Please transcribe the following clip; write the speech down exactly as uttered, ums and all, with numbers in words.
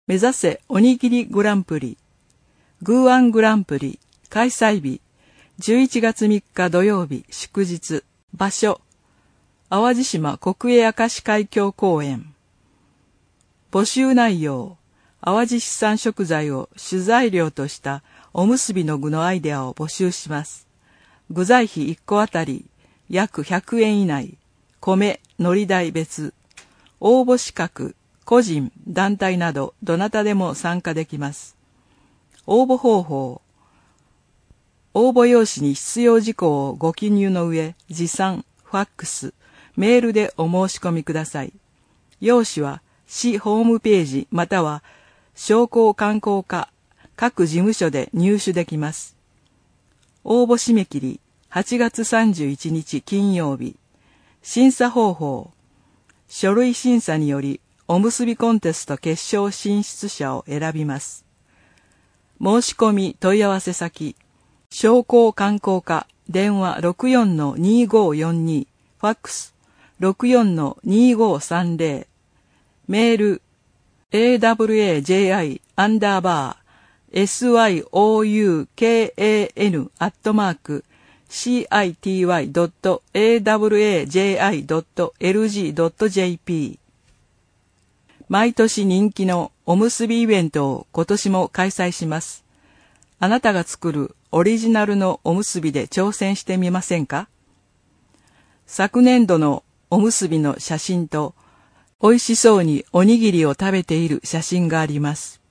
目指せおにぎりグランプリ、グーアングランプリ開催日、じゅういちがつみっか土曜日祝日、場所、淡路島国営明石海峡公園。募集内容、淡路市産食材を主材料としたおむすびの具のアイデアを募集します。具材費いっこあたり約ひゃくえん以内、米、海苔代別。応募資格、個人、団体などどなたでも参加できます。応募方法、応募用紙に必要事項をご記入の上、持参、ファックス、メールでお申し込みください。用紙は市ホームページまたは商工観光課各事務所で入手できます。応募締め切りはちがつさんじゅういちにち金曜日。審査方法、書類審査によりおむすびコンテスト決勝進出者を選びます。申し込み問い合わせ先、商工観光課電話 ろくよんのにごよんに、ファックス ろくよんのにごさんぜろ、メール エーダブリューエージェーアイ アンダーバー エスワイオーユーケーエーエヌ アットマーク シーアイティーワイドットエーダブリューエージェーアイドットエルジードットジェーピー。毎年人気のおむすびイベントを今年も開催します。あなたが作るオリジナルのおむすびで挑戦してみませんか？昨年度のおむすびの写真と、美味しそうにおにぎりを食べている写真があります。